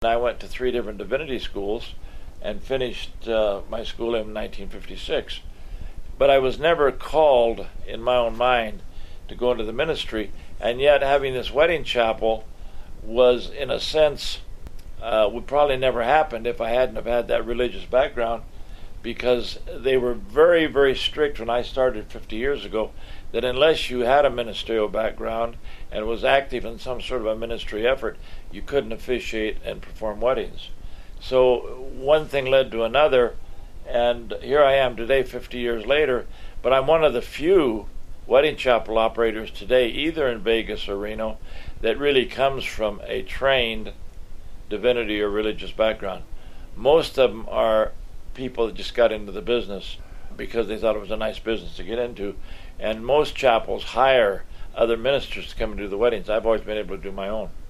I went to 3 different divinity schools and finished my schooling in 1956. But I was never called in my own mind to go into the ministry, and yet having this wedding chapel was, in a sense, would probably never happened if I hadn't have had that religious background, because they were very, very strict when I started 50 years ago that unless you had a ministerial background and was active in some sort of a ministry effort, you couldn't officiate and perform weddings. So one thing led to another, and here I am today, 50 years later, but I'm one of the few wedding chapel operators today, either in Vegas or Reno, that really comes from a trained divinity or religious background. Most of them are people that just got into the business because they thought it was a nice business to get into, and most chapels hire other ministers to come and do the weddings. I've always been able to do my own.